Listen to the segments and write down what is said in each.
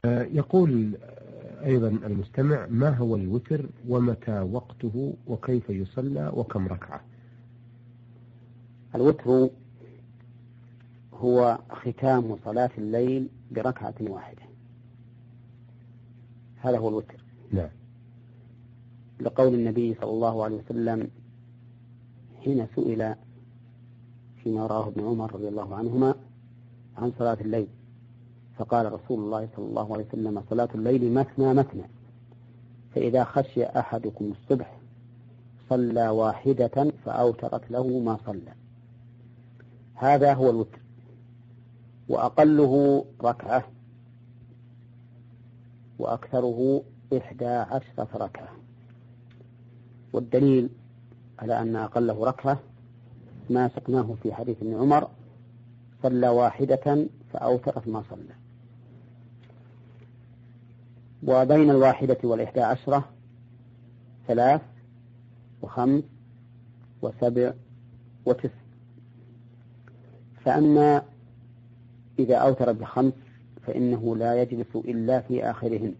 يقول أيضا المستمع: ما هو الوتر ومتى وقته وكيف يصلى وكم ركعة؟ الوتر هو ختام صلاة الليل بركعة واحدة، هذا هو الوتر. نعم. لقول النبي صلى الله عليه وسلم حين سئل فيما راه ابن عمر رضي الله عنهما عن صلاة الليل، فقال رسول الله صلى الله عليه وسلم: صلاة الليل مثنى مثنى، فإذا خشي أحدكم الصبح صلى واحدة فأوترت له ما صلى. هذا هو الوتر، وأقله ركعة وأكثره 11 ركعة. والدليل على أن أقله ركعة ما سقناه في حديث ابن عمر: صلى واحدة فأوترت ما صلى. وبين 1 و11 3 و5 و7 و9. فأما إذا أوتر ب5 فإنه لا يجلس إلا في آخرهن،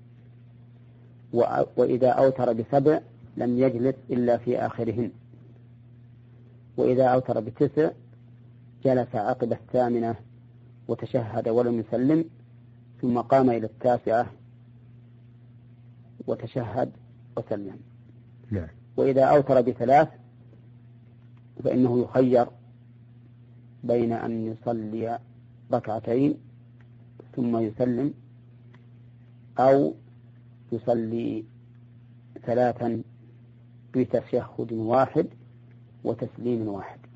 وإذا أوتر ب7 لم يجلس إلا في آخرهن، وإذا أوتر ب9 جلس عقب 8 وتشهد ولم يسلم، ثم قام إلى 9 وتشهد وسلم. نعم. وإذا أوتر ب3 فإنه يخير بين أن يصلي ركعتين ثم يسلم، أو يصلي 3 بتشهد واحد وتسليم واحد.